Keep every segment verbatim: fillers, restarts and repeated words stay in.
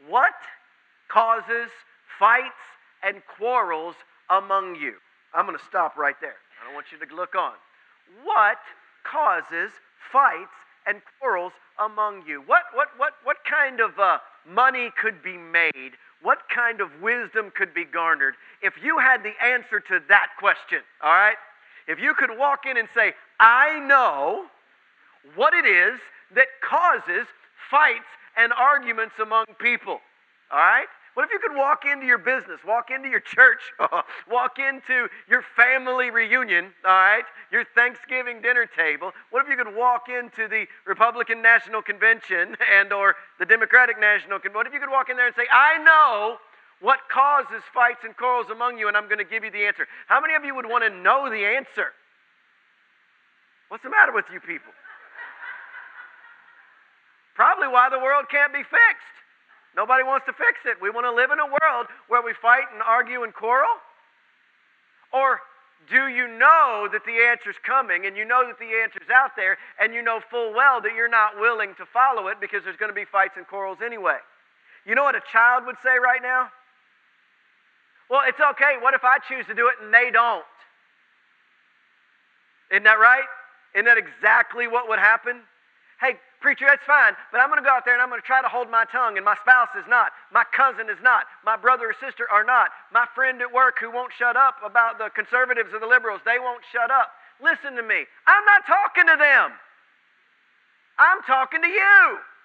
What causes fights and quarrels among you? I'm going to stop right there. I don't want you to look on. What causes fights and quarrels among you? What what what what kind of uh, money could be made? What kind of wisdom could be garnered if you had the answer to that question? All right? If you could walk in and say, I know what it is that causes fights and arguments among people. All right? What if you could walk into your business, walk into your church, walk into your family reunion, all right, your Thanksgiving dinner table? What if you could walk into the Republican National Convention and or the Democratic National Convention? What if you could walk in there and say, I know what causes fights and quarrels among you, and I'm going to give you the answer. How many of you would want to know the answer? What's the matter with you people? Probably why the world can't be fixed. Nobody wants to fix it. We want to live in a world where we fight and argue and quarrel? Or do you know that the answer's coming and you know that the answer's out there and you know full well that you're not willing to follow it because there's going to be fights and quarrels anyway? You know what a child would say right now? Well, it's okay. What if I choose to do it and they don't? Isn't that right? Isn't that exactly what would happen? Hey, preacher, that's fine, but I'm going to go out there and I'm going to try to hold my tongue, and my spouse is not, my cousin is not, my brother or sister are not, my friend at work who won't shut up about the conservatives or the liberals, they won't shut up. Listen to me. I'm not talking to them. I'm talking to you.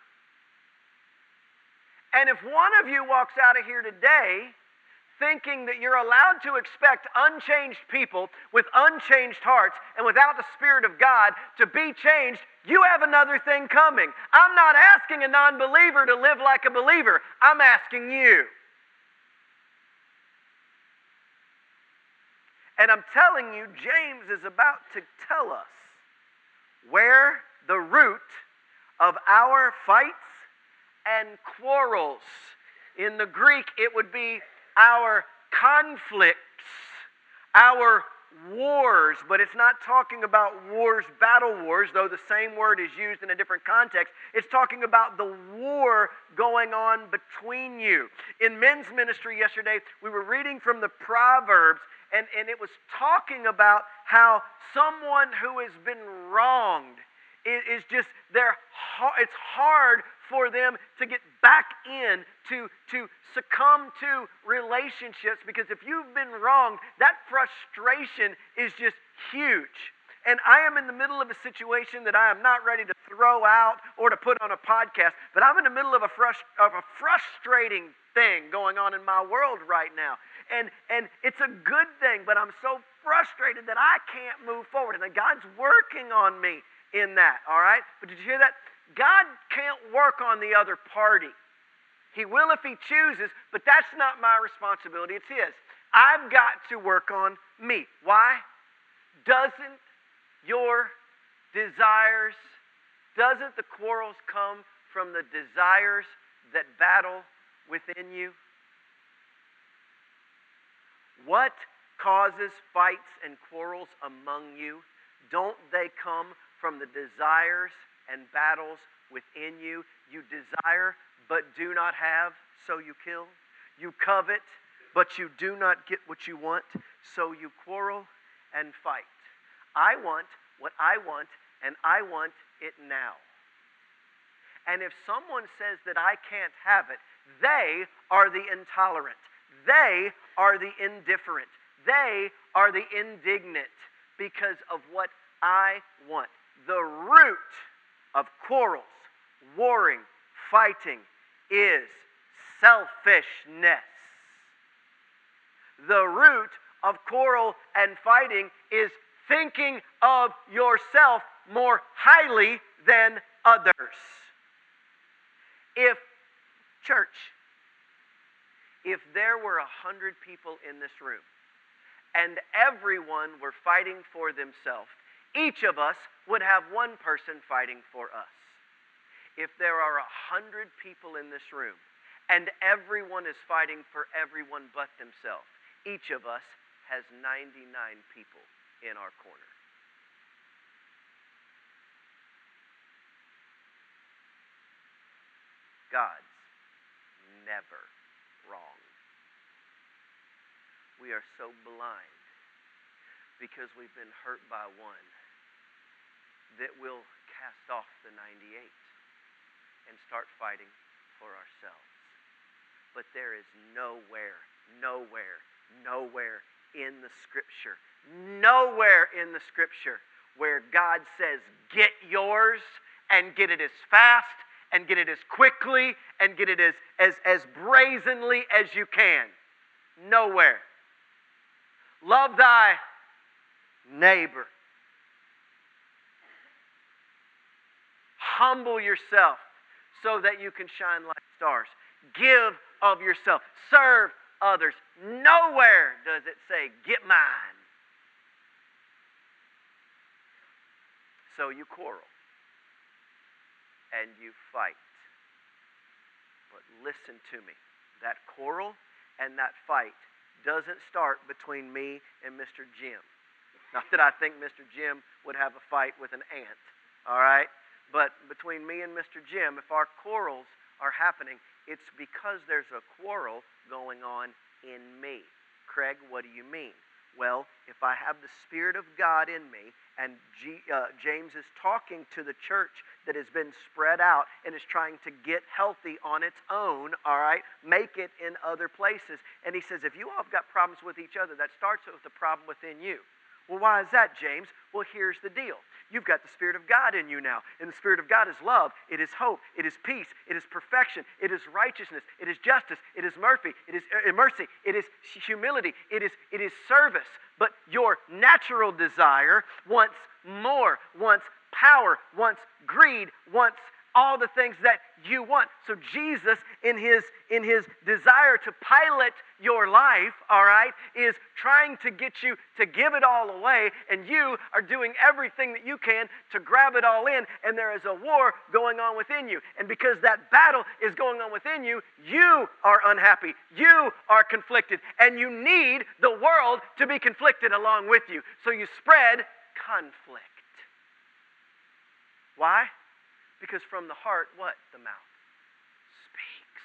And if one of you walks out of here today thinking that you're allowed to expect unchanged people with unchanged hearts and without the Spirit of God to be changed, you have another thing coming. I'm not asking a non-believer to live like a believer. I'm asking you. And I'm telling you, James is about to tell us where the root of our fights and quarrels. In the Greek, it would be our conflicts, our wars, but it's not talking about wars, battle wars, though the same word is used in a different context. It's talking about the war going on between you. In men's ministry yesterday, we were reading from the Proverbs, and, and it was talking about how someone who has been wronged is, is just, they're, it's hard for them to get back in, to, to succumb to relationships, because if you've been wronged, that frustration is just huge. And I am in the middle of a situation that I am not ready to throw out or to put on a podcast, but I'm in the middle of a, frust- of a frustrating thing going on in my world right now. And, and it's a good thing, but I'm so frustrated that I can't move forward. And God's working on me in that, all right? But did you hear that? God can't work on the other party. He will if he chooses, but that's not my responsibility. It's his. I've got to work on me. Why? Doesn't your desires, doesn't the quarrels come from the desires that battle within you? What causes fights and quarrels among you? Don't they come from the desires and battles within you? You desire, but do not have, so you kill. You covet, but you do not get what you want, so you quarrel and fight. I want what I want, and I want it now. And if someone says that I can't have it, they are the intolerant. They are the indifferent. They are the indignant because of what I want. The root of quarrels, warring, fighting is selfishness. The root of quarrel and fighting is thinking of yourself more highly than others. If, church, if there were a hundred people in this room and everyone were fighting for themselves, each of us would have one person fighting for us. If there are a hundred people in this room and everyone is fighting for everyone but themselves, each of us has ninety-nine people in our corner. God's never wrong. We are so blind because we've been hurt by one that we'll cast off the ninety-eight and start fighting for ourselves. But there is nowhere, nowhere, nowhere in the Scripture, nowhere in the Scripture where God says, get yours and get it as fast and get it as quickly and get it as, as, as brazenly as you can. Nowhere. Love thy neighbor. Humble yourself so that you can shine like stars. Give of yourself. Serve others. Nowhere does it say, get mine. So you quarrel and you fight. But listen to me. That quarrel and that fight doesn't start between me and Mister Jim. Not that I think Mister Jim would have a fight with an ant, all right? But between me and Mister Jim, if our quarrels are happening, it's because there's a quarrel going on in me. Craig, what do you mean? Well, if I have the Spirit of God in me, and G, uh, James is talking to the church that has been spread out and is trying to get healthy on its own, all right, make it in other places. And he says, if you all have got problems with each other, that starts with the problem within you. Well, why is that, James? Well, here's the deal. You've got the Spirit of God in you now. And the Spirit of God is love. It is hope. It is peace. It is perfection. It is righteousness. It is justice. It is mercy. It is uh, mercy. It is humility. It is, it is service. But your natural desire wants more, wants power, wants greed, wants all the things that you want. So Jesus, in his in his desire to pilot your life, all right, is trying to get you to give it all away, and you are doing everything that you can to grab it all in, and there is a war going on within you. And because that battle is going on within you, you are unhappy, you are conflicted, and you need the world to be conflicted along with you. So you spread conflict. Why? Because from the heart, what? The mouth speaks.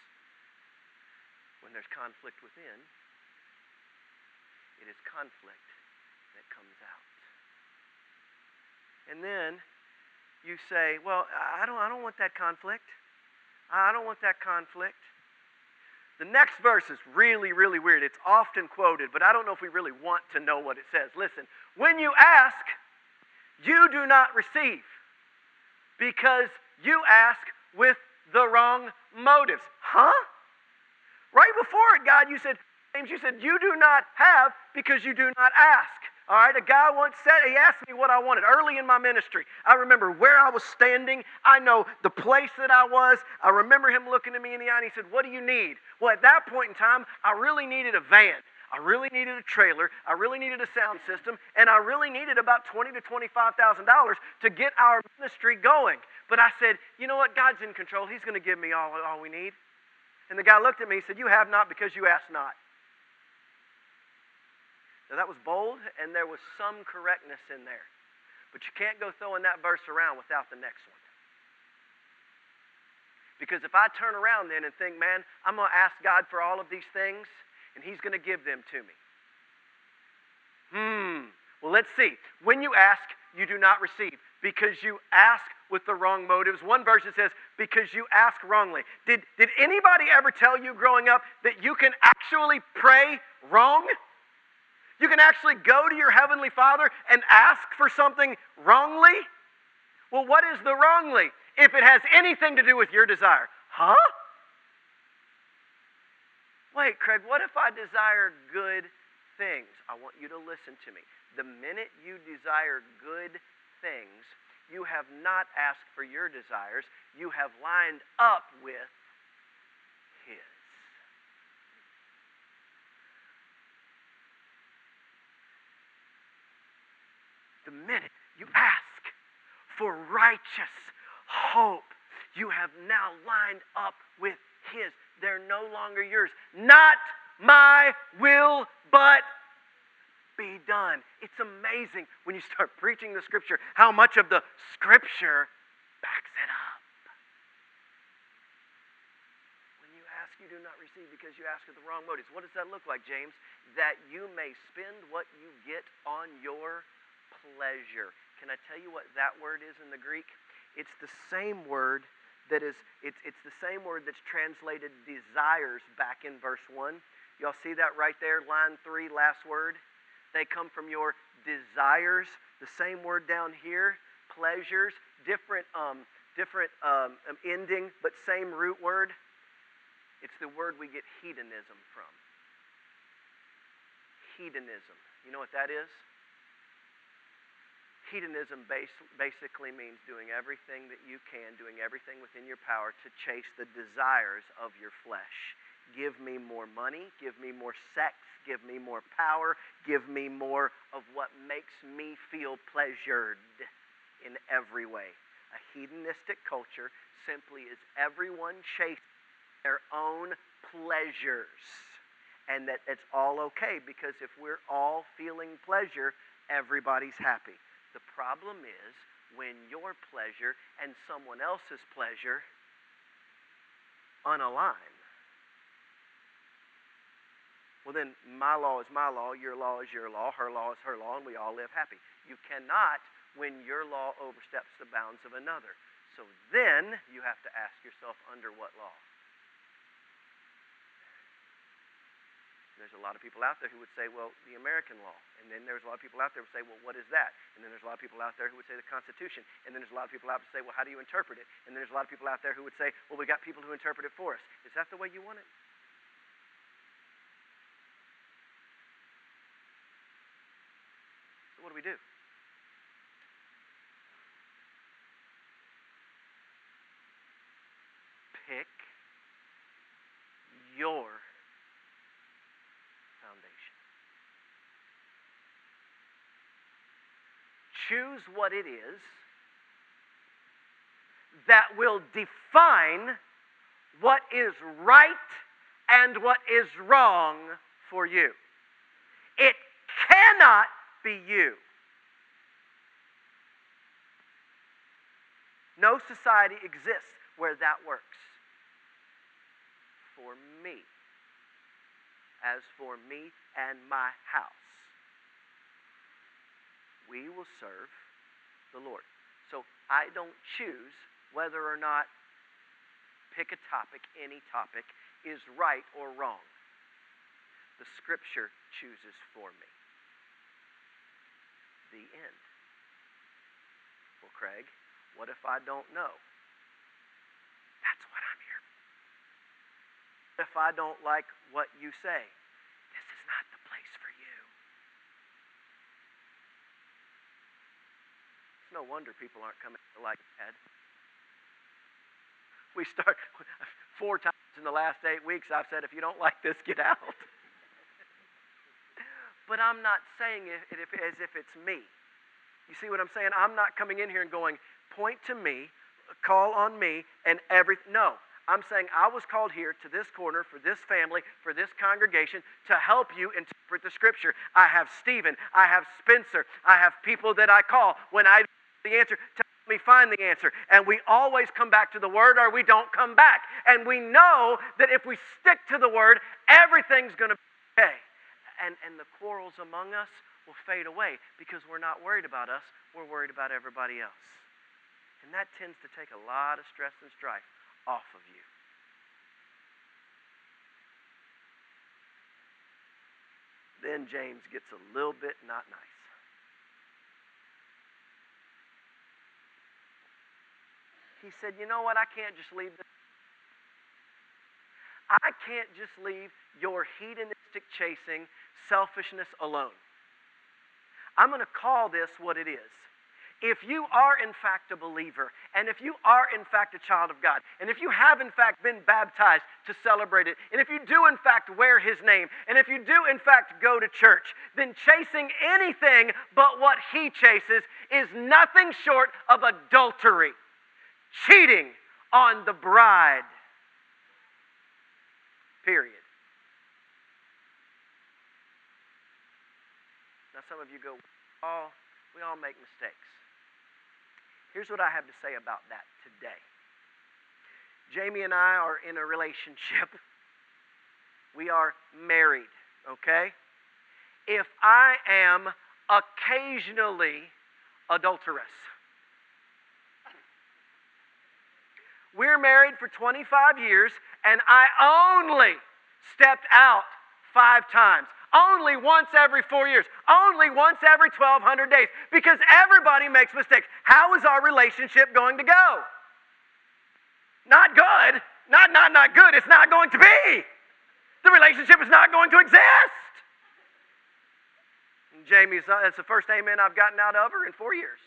When there's conflict within, it is conflict that comes out. And then you say, well, I don't, I don't want that conflict. I don't want that conflict. The next verse is really, really weird. It's often quoted, but I don't know if we really want to know what it says. Listen, when you ask, you do not receive, because you ask with the wrong motives. Huh? Right before it, God, you said, James, you said, you do not have because you do not ask. All right, a guy once said, he asked me what I wanted early in my ministry. I remember where I was standing. I know the place that I was. I remember him looking at me in the eye and he said, what do you need? Well, at that point in time, I really needed a van. I really needed a trailer, I really needed a sound system, and I really needed about twenty thousand to twenty-five thousand dollars to get our ministry going. But I said, you know what, God's in control, He's going to give me all, all we need. And the guy looked at me and said, you have not because you ask not. Now that was bold, and there was some correctness in there. But you can't go throwing that verse around without the next one. Because if I turn around then and think, man, I'm going to ask God for all of these things, and He's going to give them to me. Hmm. Well, let's see. When you ask, you do not receive, because you ask with the wrong motives. One version says, because you ask wrongly. Did, did anybody ever tell you growing up that you can actually pray wrong? You can actually go to your Heavenly Father and ask for something wrongly? Well, what is the wrongly? If it has anything to do with your desire. Huh? Wait, Craig, what if I desire good things? I want you to listen to me. The minute you desire good things, you have not asked for your desires. You have lined up with His. The minute you ask for righteous hope, you have now lined up with His. They're no longer yours. Not my will, but be done. It's amazing when you start preaching the Scripture, how much of the Scripture backs it up. When you ask, you do not receive because you ask with the wrong motives. What does that look like, James? That you may spend what you get on your pleasure. Can I tell you what that word is in the Greek? It's the same word that is, it's, it's the same word that's translated desires back in verse one. Y'all see that right there, line three, last word? They come from your desires. The same word down here, pleasures, different, um, different um, ending, but same root word. It's the word we get hedonism from. Hedonism. You know what that is? Hedonism base, basically means doing everything that you can, doing everything within your power to chase the desires of your flesh. Give me more money, give me more sex, give me more power, give me more of what makes me feel pleasured in every way. A hedonistic culture simply is everyone chasing their own pleasures. And that it's all okay, because if we're all feeling pleasure, everybody's happy. The problem is when your pleasure and someone else's pleasure unalign. Well, then my law is my law, your law is your law, her law is her law, and we all live happy. You cannot when your law oversteps the bounds of another. So then you have to ask yourself, under what law? There's a lot of people out there who would say, well, the American law. And then there's a lot of people out there who would say, well, what is that? And then there's a lot of people out there who would say the Constitution. And then there's a lot of people out there who say, well, how do you interpret it? And then there's a lot of people out there who would say, well, we got people who interpret it for us. Is that the way you want it? So what do we do? Pick your foundation. Choose what it is that will define what is right and what is wrong for you. It cannot be you. No society exists where that works. For me, as for me and my house, we will serve the Lord. So I don't choose whether or not pick a topic, any topic, is right or wrong. The Scripture chooses for me. The end. Well, Craig, what if I don't know? That's what I'm here. If I don't like what you say, this is not the place for you. It's no wonder people aren't coming to like Ed. We start four times in the last eight weeks. I've said, if you don't like this, get out. But I'm not saying it if, as if it's me. You see what I'm saying? I'm not coming in here and going, point to me, call on me, and everything. No. I'm saying I was called here to this corner for this family, for this congregation, to help you interpret the Scripture. I have Stephen. I have Spencer. I have people that I call when I don't know the answer to help me find the answer. And we always come back to the Word, or we don't come back. And we know that if we stick to the Word, everything's going to be okay. And, and the quarrels among us will fade away because we're not worried about us. We're worried about everybody else. And that tends to take a lot of stress and strife off of you. Then James gets a little bit not nice. He said, you know what, I can't just leave this. I can't just leave your hedonistic chasing, selfishness alone. I'm going to call this what it is. If you are in fact a believer, and if you are in fact a child of God, and if you have in fact been baptized to celebrate it, and if you do in fact wear His name, and if you do in fact go to church, then chasing anything but what He chases is nothing short of adultery, cheating on the bride. Period. Now some of you go, oh, we all make mistakes. Here's what I have to say about that today. Jamie and I are in a relationship We are married, okay? If I am occasionally adulterous, we're married for twenty-five years, and I only stepped out five times. Only once every four years. Only once every twelve hundred days. Because everybody makes mistakes. How is our relationship going to go? Not good. Not, not, not good. It's not going to be. The relationship is not going to exist. And Jamie's, uh, that's the first amen I've gotten out of her in four years.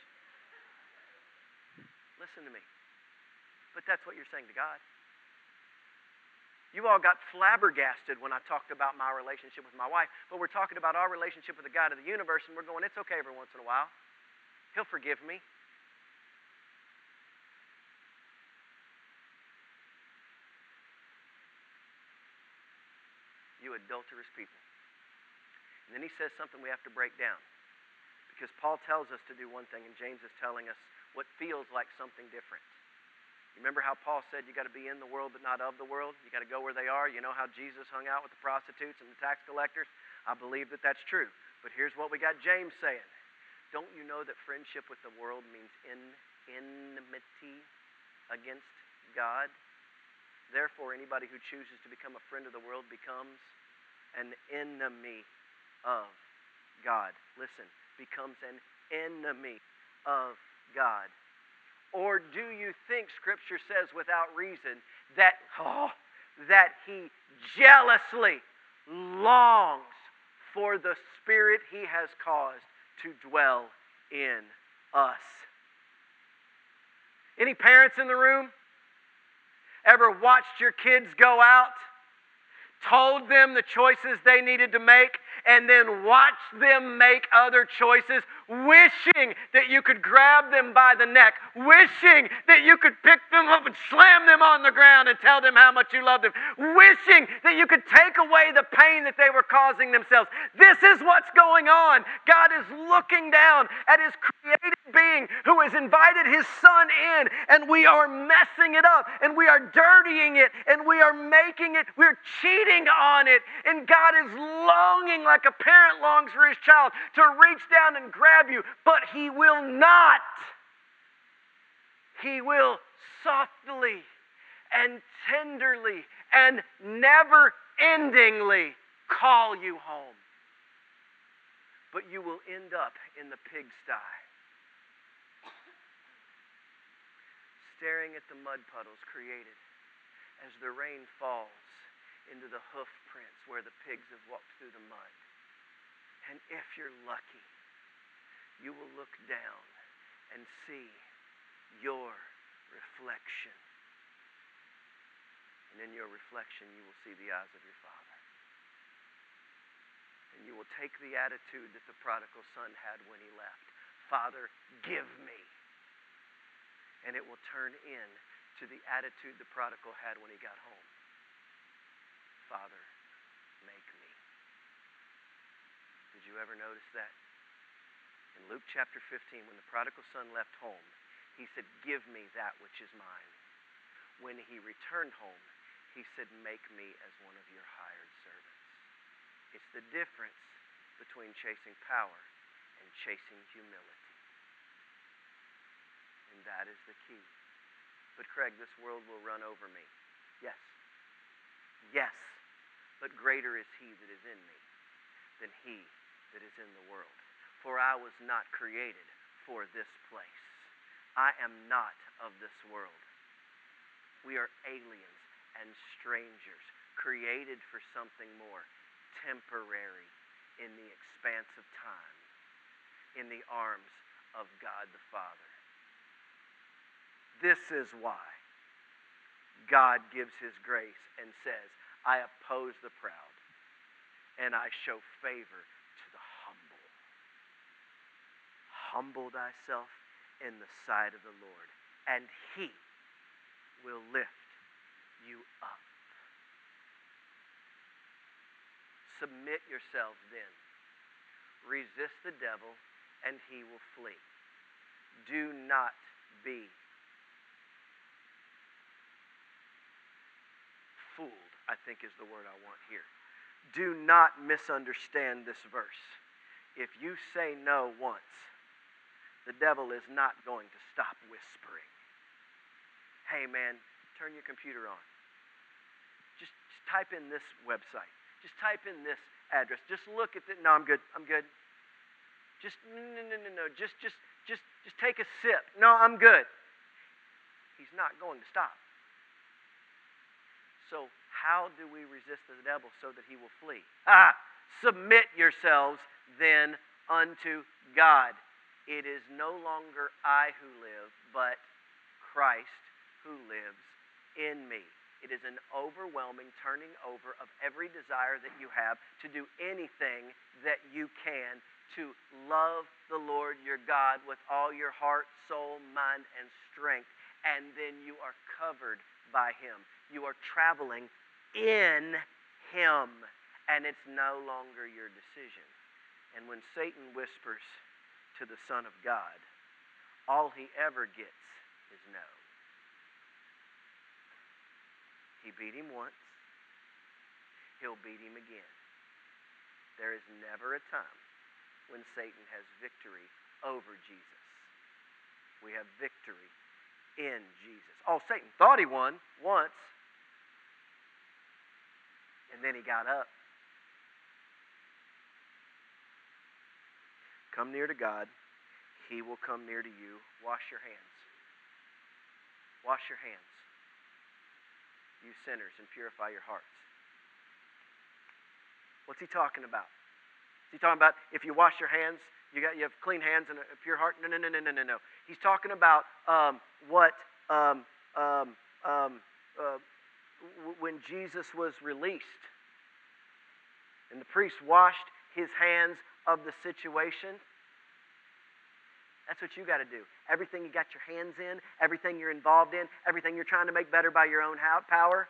Listen to me. But that's what you're saying to God. You all got flabbergasted when I talked about my relationship with my wife, but we're talking about our relationship with the God of the universe, and we're going, it's okay every once in a while. He'll forgive me. You adulterous people. And then he says something we have to break down. Because Paul tells us to do one thing, and James is telling us what feels like something different. Remember how Paul said you got to be in the world but not of the world? You got to go where they are. You know how Jesus hung out with the prostitutes and the tax collectors? I believe that that's true. But here's what we got James saying. Don't you know that friendship with the world means in, enmity against God? Therefore, anybody who chooses to become a friend of the world becomes an enemy of God. Listen, becomes an enemy of God. Or do you think Scripture says without reason that, oh, that he jealously longs for the Spirit he has caused to dwell in us? Any parents in the room? Ever watched your kids go out, told them the choices they needed to make, and then watched them make other choices, wishing that you could grab them by the neck, wishing that you could pick them up and slam them on the ground and tell them how much you love them, wishing that you could take away the pain that they were causing themselves? This is what's going on. God is looking down at his created being who has invited his Son in, and we are messing it up, and we are dirtying it, and we are making it, we're cheating on it, and God is longing like a parent longs for his child to reach down and grab you, but he will not. He will softly and tenderly and never-endingly call you home. But you will end up in the pigsty, staring at the mud puddles created as the rain falls into the hoof prints where the pigs have walked through the mud. And if you're lucky, you will look down and see your reflection. And in your reflection, you will see the eyes of your Father. And you will take the attitude that the prodigal son had when he left. Father, give me. And it will turn in to the attitude the prodigal had when he got home. Father, make me. Did you ever notice that? In Luke chapter fifteen, when the prodigal son left home, he said, give me that which is mine. When he returned home, he said, make me as one of your hired servants. It's the difference between chasing power and chasing humility. And that is the key. But Craig, this world will run over me. Yes. Yes. But greater is he that is in me than he that is in the world. For I was not created for this place. I am not of this world. We are aliens and strangers, created for something more temporary in the expanse of time, in the arms of God the Father. This is why God gives his grace and says, I oppose the proud, and I show favor to the humble. Humble thyself in the sight of the Lord, and he will lift you up. Submit yourselves then. Resist the devil, and he will flee. Do not be fooled. I think is the word I want here. Do not misunderstand this verse. If you say no once, the devil is not going to stop whispering. Hey man, turn your computer on. Just, just type in this website. Just type in this address. Just look at it. No, I'm good. I'm good. Just no, no, no, no, no. Just, just, just, just take a sip. No, I'm good. He's not going to stop. So how do we resist the devil so that he will flee? Ah, submit yourselves then unto God. It is no longer I who live, but Christ who lives in me. It is an overwhelming turning over of every desire that you have to do anything that you can to love the Lord your God with all your heart, soul, mind, and strength. And then you are covered by Him. You are traveling in Him. And it's no longer your decision. And when Satan whispers to the Son of God, all he ever gets is no. He beat him once. He'll beat him again. There is never a time when Satan has victory over Jesus. We have victory in Jesus. Oh, Satan thought he won once. And then he got up. Come near to God. He will come near to you. Wash your hands. Wash your hands, you sinners, and purify your hearts. What's he talking about? Is he talking about if you wash your hands, you got you have clean hands and a pure heart? No, no, no, no, no, no, no. He's talking about um, what um, um, um, uh, w- when Jesus was released, and the priest washed his hands of the situation. That's what you got to do. Everything you got your hands in, everything you're involved in, everything you're trying to make better by your own power.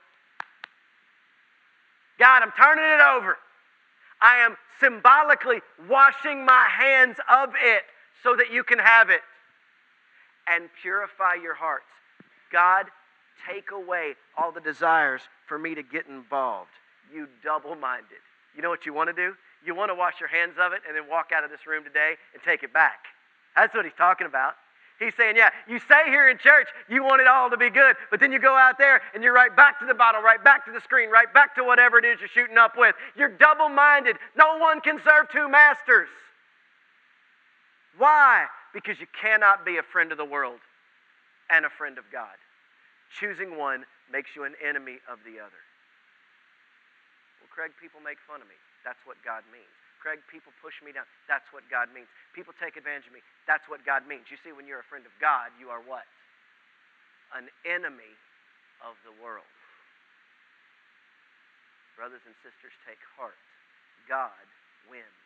God, I'm turning it over. I am symbolically washing my hands of it so that you can have it. And purify your hearts. God, take away all the desires for me to get involved. You double-minded. You know what you want to do? You want to wash your hands of it and then walk out of this room today and take it back. That's what he's talking about. He's saying, yeah, you say here in church you want it all to be good, but then you go out there and you're right back to the bottle, right back to the screen, right back to whatever it is you're shooting up with. You're double-minded. No one can serve two masters. Why? Because you cannot be a friend of the world and a friend of God. Choosing one makes you an enemy of the other. Well, Craig, people make fun of me. That's what God means. Craig, people push me down. That's what God means. People take advantage of me. That's what God means. You see, when you're a friend of God, you are what? An enemy of the world. Brothers and sisters, take heart. God wins.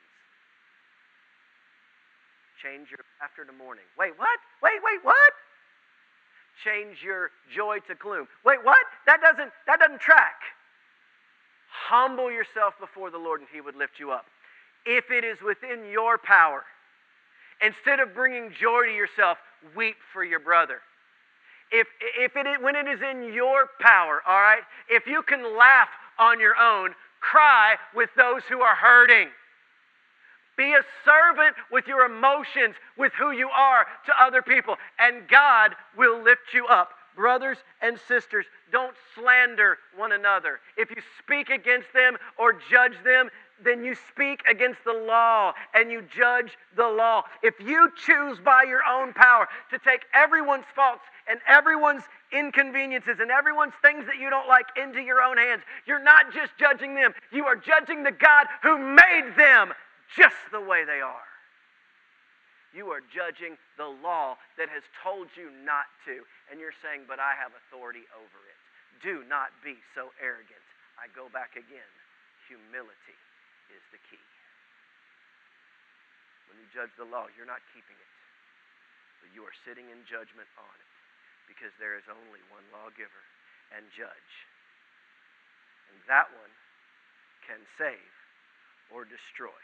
Change your laughter to mourning. Wait, what? Wait, wait, what? Change your joy to gloom. Wait, what? That doesn't, that doesn't track. Humble yourself before the Lord and He would lift you up. If it is within your power, instead of bringing joy to yourself, weep for your brother. If, if it is, when it is in your power, all right, if you can laugh on your own, cry with those who are hurting. Be a servant with your emotions, with who you are to other people, and God will lift you up. Brothers and sisters, don't slander one another. If you speak against them or judge them, then you speak against the law and you judge the law. If you choose by your own power to take everyone's faults and everyone's inconveniences and everyone's things that you don't like into your own hands, you're not just judging them. You are judging the God who made them just the way they are. You are judging the law that has told you not to. And you're saying, but I have authority over it. Do not be so arrogant. I go back again. Humility is the key. When you judge the law, you're not keeping it. But you are sitting in judgment on it. Because there is only one lawgiver and judge. And that one can save or destroy.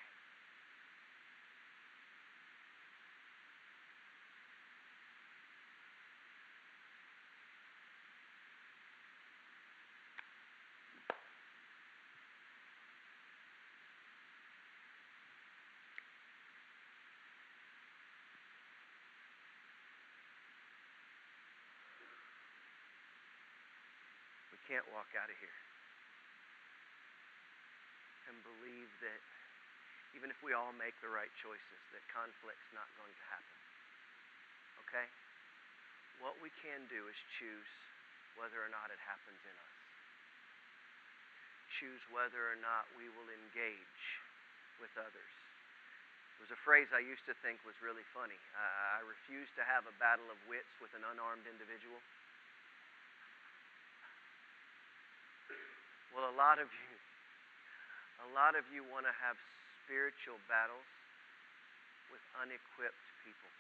can't walk out of here and believe that even if we all make the right choices, that conflict's not going to happen. Okay? What we can do is choose whether or not it happens in us. Choose whether or not we will engage with others. There was a phrase I used to think was really funny. Uh, I refuse to have a battle of wits with an unarmed individual. Well, a lot of you, a lot of you want to have spiritual battles with unequipped people.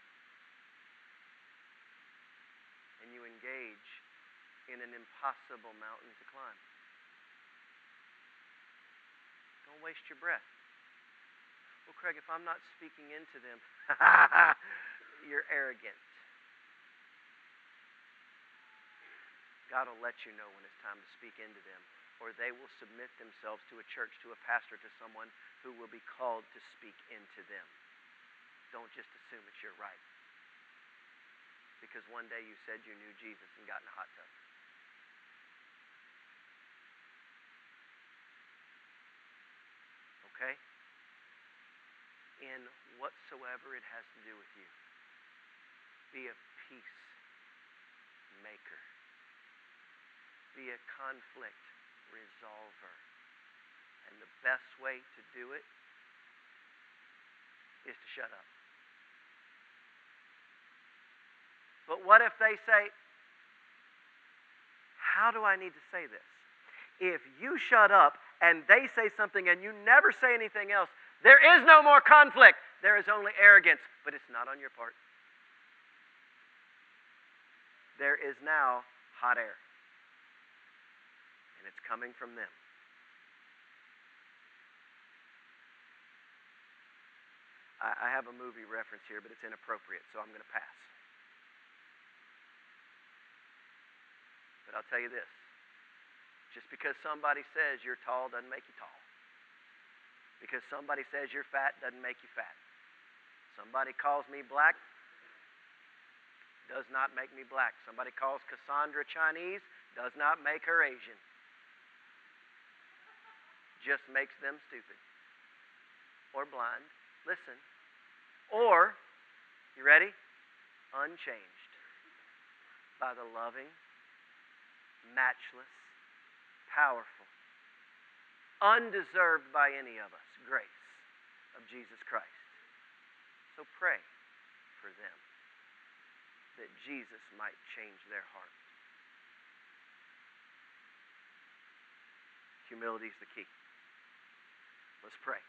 And you engage in an impossible mountain to climb. Don't waste your breath. Well, Craig, if I'm not speaking into them, you're arrogant. God will let you know when it's time to speak into them, or they will submit themselves to a church, to a pastor, to someone who will be called to speak into them. Don't just assume it's your right. Because one day you said you knew Jesus and got in a hot tub. Okay? In whatsoever it has to do with you, be a peace maker. Be a conflict resolver. And the best way to do it is to shut up. But what if they say, how do I need to say this? If you shut up and they say something and you never say anything else, there is no more conflict. There is only arrogance, but it's not on your part. There is now hot air. And it's coming from them. I, I have a movie reference here, but it's inappropriate, so I'm going to pass. But I'll tell you this. Just because somebody says you're tall doesn't make you tall. Because somebody says you're fat doesn't make you fat. Somebody calls me black does not make me black. Somebody calls Cassandra Chinese does not make her Asian. Just makes them stupid. Or blind. Listen. Or, you ready? Unchanged by the loving, matchless, powerful, undeserved by any of us, grace of Jesus Christ. So pray for them that Jesus might change their heart. Humility is the key. Let's pray.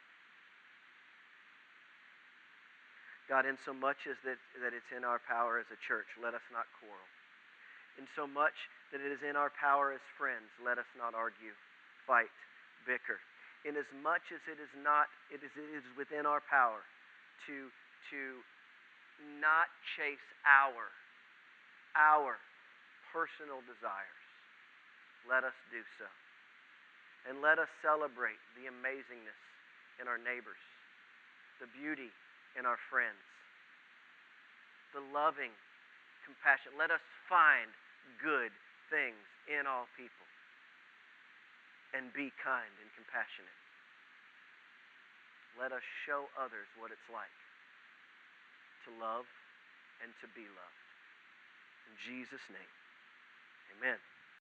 God, in so much as that, that it's in our power as a church, let us not quarrel. In so much that it is in our power as friends, let us not argue, fight, bicker. In as much as it is not, it is, it is within our power to, to not chase our, our personal desires, let us do so. And let us celebrate the amazingness in our neighbors, the beauty in our friends, the loving compassion. Let us find good things in all people and be kind and compassionate. Let us show others what it's like to love and to be loved. In Jesus' name, amen.